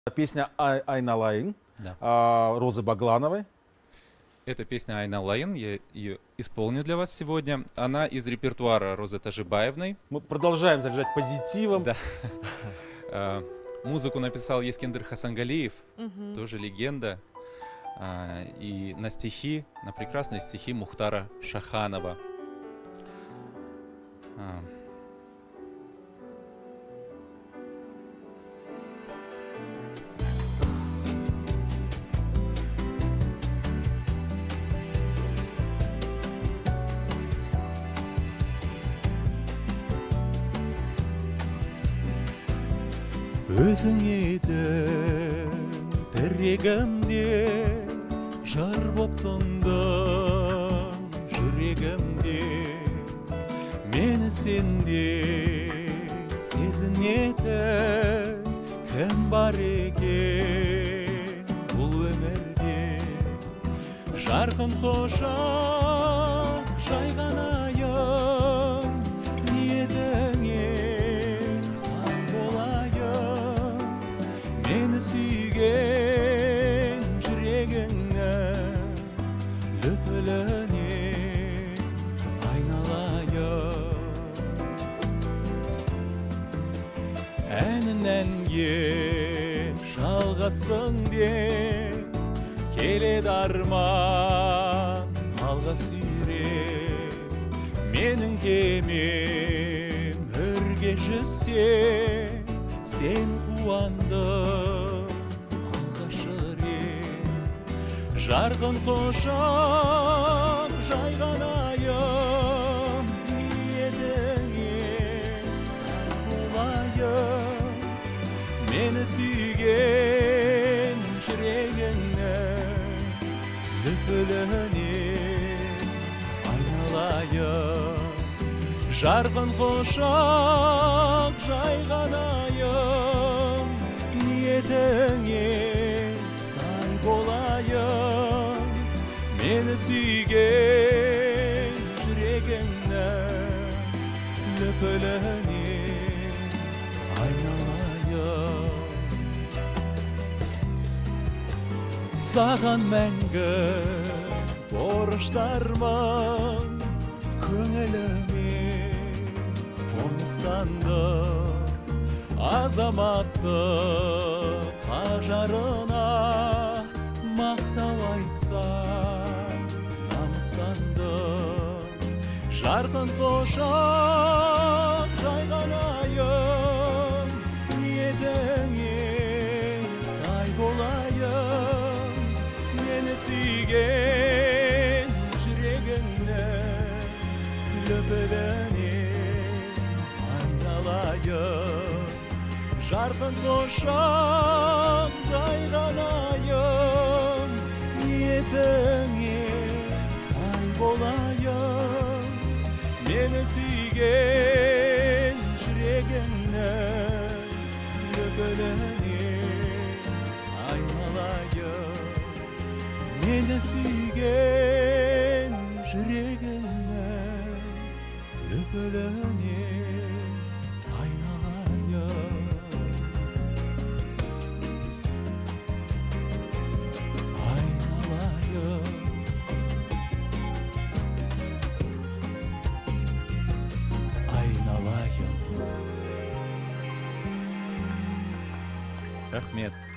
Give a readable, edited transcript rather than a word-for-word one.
Песня «Айналайын» Да. Розы Баглановой. Это песня «Айналайын», я ее исполню для вас сегодня. Она из репертуара Розы Тажибаевной. Мы продолжаем заряжать позитивом. Да. Музыку написал Ескендер Хасангалиев, тоже легенда. И на стихи, на прекрасные стихи Мухтара Шаханова. Өзіңе тірегімде жар боп тұндың жүрегімде мені сенде сезінетін кім бар екен бұл өмірде жарқын құшақ жайған айым ниетіңе сай болайын мені сүйген жүрегіңнің лүпіліне айналайын әнінәнге жалғасын деп келеді арман алға сүйреп менің кемем өрге жүзсе сен қуандың алғашы рет жарқын құшақ жайған айым ниетіңе сай болайын мені сүйген жүрегіңнің лүпіліне айналайын жарқын құшақ жайған айым ниетіңе сай болайын мені сүйген жүрегіңнің лүпіліне айналайын саған мәңгі борыштармын көңіліме қоныстанdım азаматтық ажарына мақтау айтсам намыстандым жарқын құшақ жайған айым ниетіңе сай болайын мені сүйген жүрегіңнің лүпіліне айналайын жарқын құшақ жайған айым ниетіңе сай болайын мені сүйген жүрегіңнің лүпіліне айналайын мені сүйген жүрегіңнің лүпіліне айналайын айналайын айналайын Рахмет.